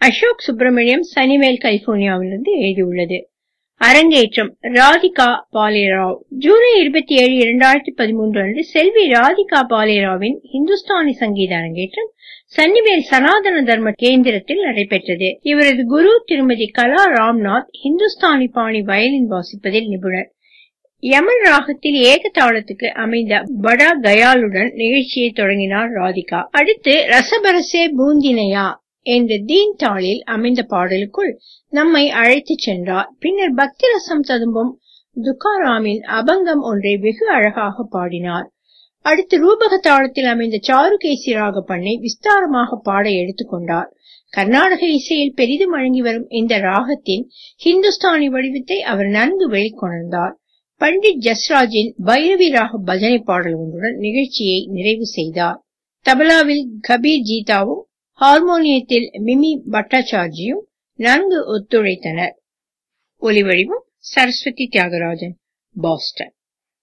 அசோக் சுப்பிரமணியம் சனிவேல் கலிபோர்னியாவிலிருந்து எழுதியுள்ளது. அரங்கேற்றம் ராதிகா பாலேராவ். ஜூலை 27, 2013 அன்று செல்வி ராதிகா பாலேராவின் ஹிந்துஸ்தானி சங்கீத அரங்கேற்றம் சன்னிவேல் சனாதன தர்ம கேந்திரத்தில் நடைபெற்றது. இவரது குரு திருமதி கலா ராம்நாத் ஹிந்துஸ்தானி பாணி வயலின் வாசிப்பதில் நிபுணர். யமன் ராகத்தில் ஏகதாளத்துக்கு அமைந்த படா கயாலுடன் நிகழ்ச்சியை தொடங்கினார் ராதிகா. அடுத்து ரசபரசே பூந்தினையா என்ற தீன் தாளில் அமைந்த பாடலுக்குள் நம்மை அழைத்து சென்றார். பின்னர் பக்தி ரசம் ததும்பும் துக்காராமின் அபங்கம் ஒன்றை வெகு அழகாக பாடினார். அடுத்து ரூபக தாளத்தில் அமைந்த சாருகேசி ராக பண்ணை விஸ்தாரமாக பாட எடுத்துக்கொண்டார். கர்நாடக இசையில் பெரிதும் வழங்கி வரும் இந்த ராகத்தின் ஹிந்துஸ்தானி வடிவத்தை அவர் நன்கு வெளிக்கொணர்ந்தார். பண்டிட் ஜஸ்ராஜின் பைரவி ராக பஜனை பாடல் ஒன்றுடன் நிகழ்ச்சியை நிறைவு செய்தார். தபலாவில் கபீர் ஜீதாவும் ஹார்மோனியத்தில் மிமி பட்டாச்சார்ஜியும் நன்கு ஒத்துழைத்தனர். ஒலிவடிவம் சரஸ்வதி தியாகராஜன், பாஸ்டன்.